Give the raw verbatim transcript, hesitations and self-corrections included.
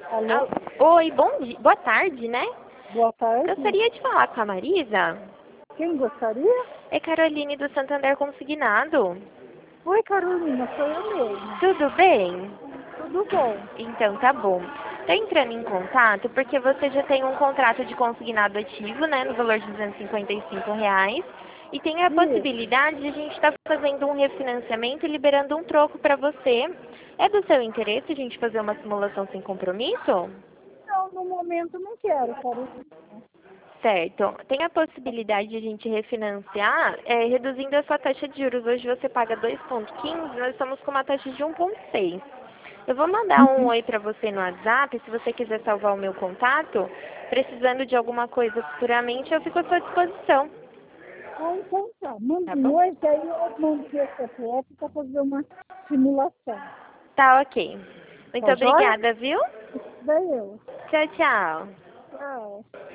Alô? Ah, oi, bom dia, boa tarde, né? Boa tarde. Gostaria de falar com a Marisa. Quem gostaria? É Caroline do Santander Consignado. Oi, Carolina, sou eu mesma. Tudo bem? Tudo bom? Então tá bom. Tô entrando em contato porque você já tem um contrato de consignado ativo, né, no valor de duzentos e cinquenta e cinco reais. E tem a Isso. possibilidade de a gente estar fazendo um refinanciamento e liberando um troco para você. É do seu interesse a gente fazer uma simulação sem compromisso? Não, no momento não quero, Carolina. Certo. Tem a possibilidade de a gente refinanciar, é, reduzindo a sua taxa de juros. Hoje você paga dois vírgula quinze, nós estamos com uma taxa de um vírgula seis. Eu vou mandar um Uhum. oi para você no WhatsApp, se você quiser salvar o meu contato. Precisando de alguma coisa futuramente, eu fico à sua disposição. Ah, então tá. Manda Tá um bom? oi, que aí eu mando meu C P F para fazer uma simulação. Tá ok. Muito Tá joia? obrigada, viu? Daí eu. Tchau, tchau. Tchau.